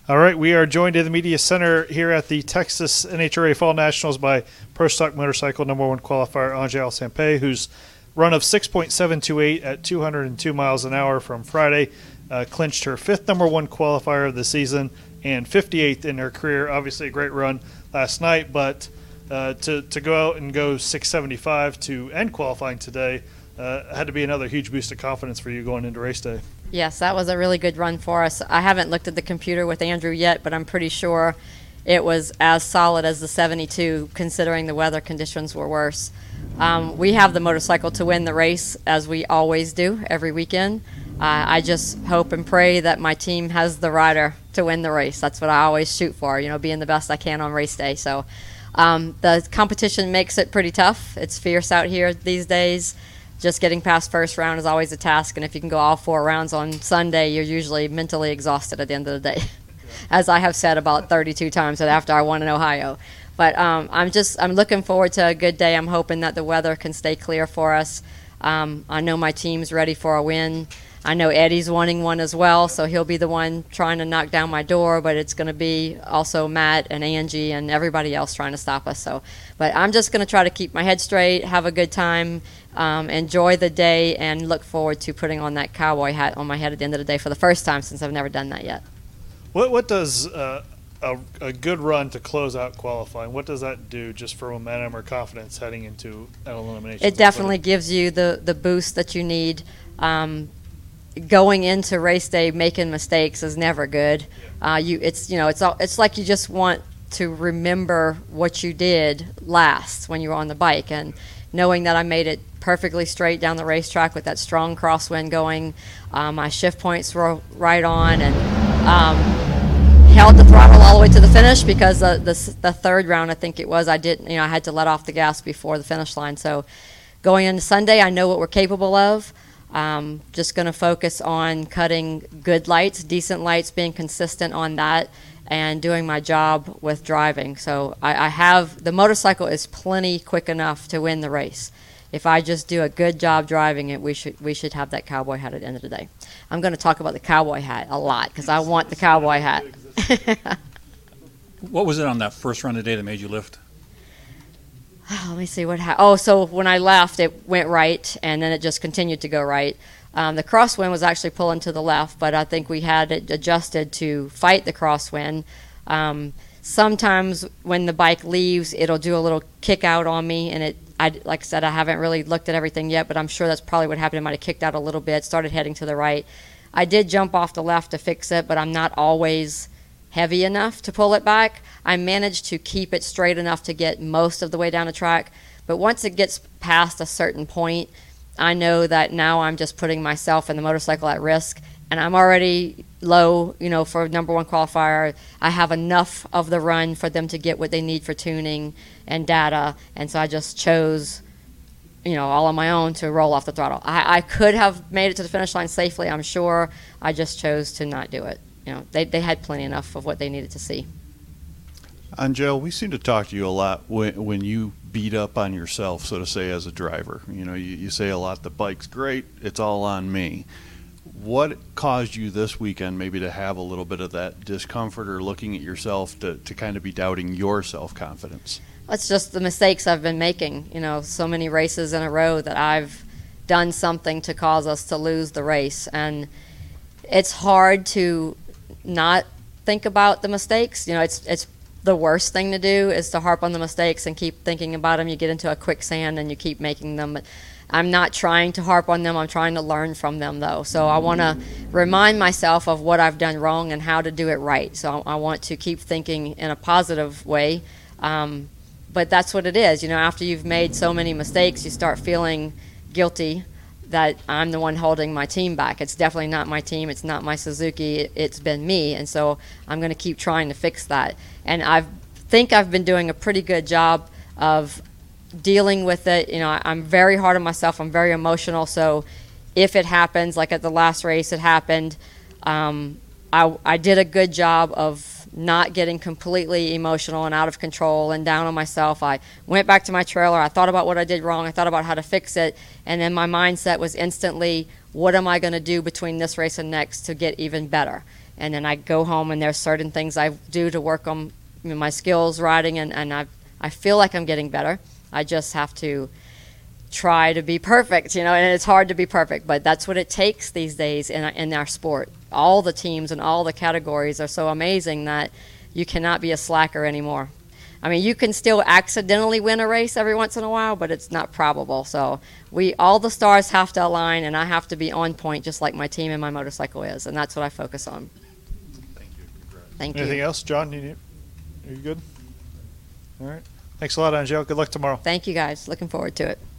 All right, we are joined in the media center here at the Texas NHRA Fall Nationals by Pro Stock Motorcycle #1 qualifier Angel Sampey, whose run of 6.728 at 202 miles an hour from Friday clinched her fifth #1 qualifier of the season and 58th in her career. Obviously a great run last night, but to go out and go 675 to end qualifying today had to be another huge boost of confidence for you going into race day. Yes, that was a really good run for us. I haven't looked at the computer with Andrew yet, but I'm pretty sure it was as solid as the 72, considering the weather conditions were worse. We have the motorcycle to win the race, as we always do every weekend. I just hope and pray that my team has the rider to win the race. That's what I always shoot for, being the best I can on race day. So the competition makes it pretty tough. It's fierce out here these days. Just getting past first round is always a task, and if you can go all 4 rounds on Sunday, you're usually mentally exhausted at the end of the day, as I have said about 32 times after I won in Ohio. But I'm looking forward to a good day. I'm hoping that the weather can stay clear for us. I know my team's ready for a win. I know Eddie's wanting one as well, so he'll be the one trying to knock down my door, but it's going to be also Matt and Angie and everybody else trying to stop us. But I'm just going to try to keep my head straight, have a good time, enjoy the day, and look forward to putting on that cowboy hat on my head at the end of the day for the first time since I've never done that yet. What does a good run to close out qualifying, what does that do just for momentum or confidence heading into an elimination? It definitely gives you the boost that you need. Going into race day making mistakes is never good. It's like you just want to remember what you did last when you were on the bike, and knowing that I made it perfectly straight down the racetrack with that strong crosswind going, my shift points were right on, and held the throttle all the way to the finish because the third round I think it was I had to let off the gas before the finish line. So going into Sunday, I know what we're capable of. Just going to focus on cutting good lights, decent lights, being consistent on that, and doing my job with driving. So I have the motorcycle is plenty quick enough to win the race. If I just do a good job driving it, we should have that cowboy hat at the end of the day. I'm going to talk about the cowboy hat a lot because I want the cowboy hat. What was it on that first run today that made you lift? Let me see what happened. So when I left, it went right, and then it just continued to go right. The crosswind was actually pulling to the left, but I think we had it adjusted to fight the crosswind. Sometimes when the bike leaves, it'll do a little kick out on me, and like I said, I haven't really looked at everything yet, but I'm sure that's probably what happened. It might have kicked out a little bit, started heading to the right. I did jump off the left to fix it, but I'm not always heavy enough to pull it back. I managed to keep it straight enough to get most of the way down the track, but once it gets past a certain point, I know that now I'm just putting myself and the motorcycle at risk, and I'm already low, for a #1 qualifier. I have enough of the run for them to get what they need for tuning and data, and so I just chose, all on my own to roll off the throttle. I could have made it to the finish line safely, I'm sure. I just chose to not do it. They had plenty enough of what they needed to see. Angel, we seem to talk to you a lot when you beat up on yourself, so to say, as a driver. You say a lot, the bike's great, it's all on me. What caused you this weekend maybe to have a little bit of that discomfort or looking at yourself to kind of be doubting your self-confidence? It's just the mistakes I've been making. So many races in a row that I've done something to cause us to lose the race. And it's hard to not think about the mistakes. It's the worst thing to do is to harp on the mistakes and keep thinking about them. You get into a quicksand and you keep making them. But I'm not trying to harp on them. I'm trying to learn from them, though. So I want to remind myself of what I've done wrong and how to do it right. So I want to keep thinking in a positive way. But that's what it is. After you've made so many mistakes, you start feeling guilty that I'm the one holding my team back. It's definitely not my team. It's not my Suzuki. It's been me. And so I'm going to keep trying to fix that. And I think I've been doing a pretty good job of dealing with it. I'm very hard on myself. I'm very emotional. So if it happens, like at the last race it happened, I did a good job of not getting completely emotional and out of control and down on myself. I went back to my trailer. I thought about what I did wrong. I thought about how to fix it. And then my mindset was instantly, what am I going to do between this race and next to get even better? and then I go home and there's certain things I do to work on my skills riding, and I feel like I'm getting better. I just have to try to be perfect, and it's hard to be perfect, but that's what it takes these days in our sport. All the teams and all the categories are so amazing that you cannot be a slacker anymore. I mean, you can still accidentally win a race every once in a while, but it's not probable. So all the stars have to align, and I have to be on point just like my team and my motorcycle is, and that's what I focus on. Thank you. Congrats. Thank you. Anything else, John? Are you good? All right. Thanks a lot, Angel. Good luck tomorrow. Thank you, guys. Looking forward to it.